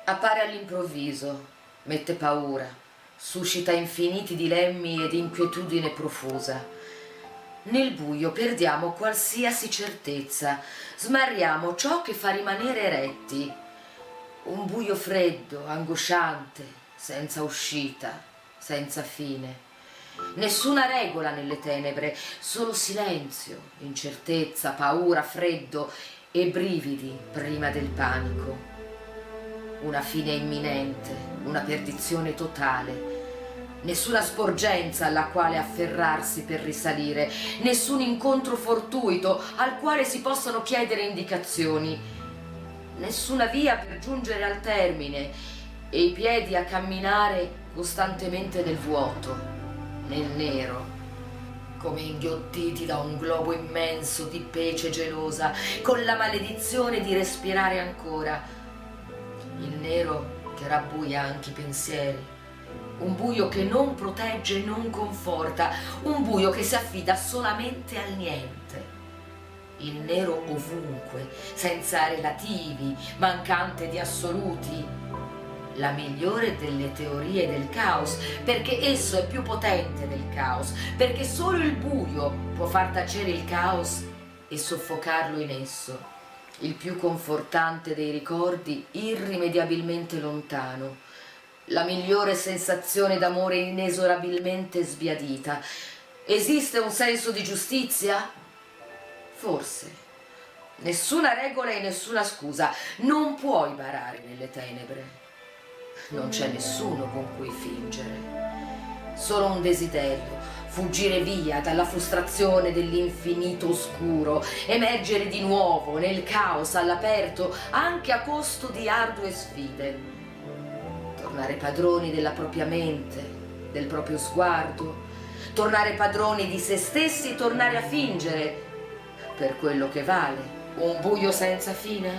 Appare all'improvviso, mette paura, suscita infiniti dilemmi ed inquietudine profusa. Nel buio perdiamo qualsiasi certezza, smarriamo ciò che fa rimanere eretti. Un buio freddo, angosciante, senza uscita, senza fine. Nessuna regola nelle tenebre, solo silenzio, incertezza, paura, freddo e brividi prima del panico. Una fine imminente, una perdizione totale. Nessuna sporgenza alla quale afferrarsi per risalire, nessun incontro fortuito al quale si possano chiedere indicazioni, nessuna via per giungere al termine e i piedi a camminare costantemente nel vuoto, nel nero, come inghiottiti da un globo immenso di pece gelosa, con la maledizione di respirare ancora. Il nero che rabbuia anche i pensieri, un buio che non protegge e non conforta, un buio che si affida solamente al niente. Il nero ovunque, senza relativi, mancante di assoluti. La migliore delle teorie del caos, perché esso è più potente del caos, perché solo il buio può far tacere il caos e soffocarlo in esso. Il più confortante dei ricordi, irrimediabilmente lontano. La migliore sensazione d'amore inesorabilmente sbiadita. Esiste un senso di giustizia? Forse. Nessuna regola e nessuna scusa. Non puoi barare nelle tenebre. Non c'è nessuno con cui fingere. Solo un desiderio. Fuggire via dalla frustrazione dell'infinito oscuro, emergere di nuovo nel caos all'aperto, anche a costo di ardue sfide. Tornare padroni della propria mente, del proprio sguardo, tornare padroni di se stessi, tornare a fingere, per quello che vale, un buio senza fine?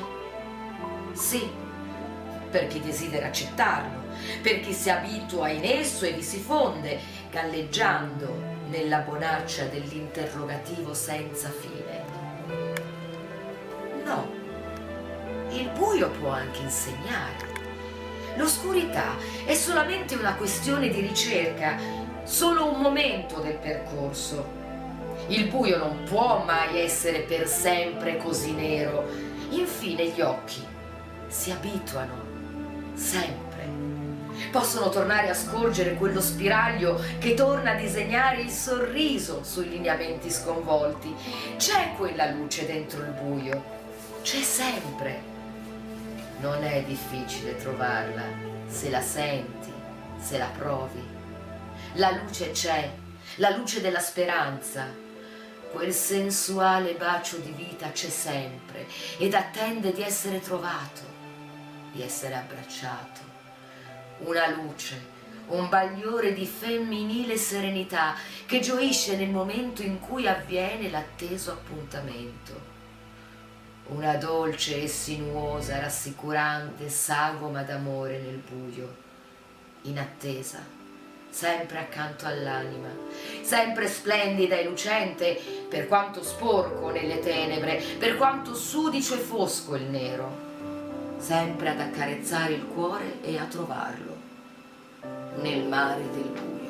Sì, per chi desidera accettarlo, per chi si abitua in esso e vi si fonde, galleggiando nella bonaccia dell'interrogativo senza fine. No, il buio può anche insegnare. L'oscurità è solamente una questione di ricerca, solo un momento del percorso. Il buio non può mai essere per sempre così nero. Infine gli occhi si abituano sempre. Possono tornare a scorgere quello spiraglio che torna a disegnare il sorriso sui lineamenti sconvolti. C'è quella luce dentro il buio, c'è sempre. Non è difficile trovarla, se la senti, se la provi. La luce c'è, la luce della speranza. Quel sensuale bacio di vita c'è sempre ed attende di essere trovato, di essere abbracciato. Una luce, un bagliore di femminile serenità che gioisce nel momento in cui avviene l'atteso appuntamento. Una dolce e sinuosa, rassicurante sagoma d'amore nel buio, in attesa, sempre accanto all'anima, sempre splendida e lucente, per quanto sporco nelle tenebre, per quanto sudicio e fosco il nero, sempre ad accarezzare il cuore e a trovarlo nel mare del buio.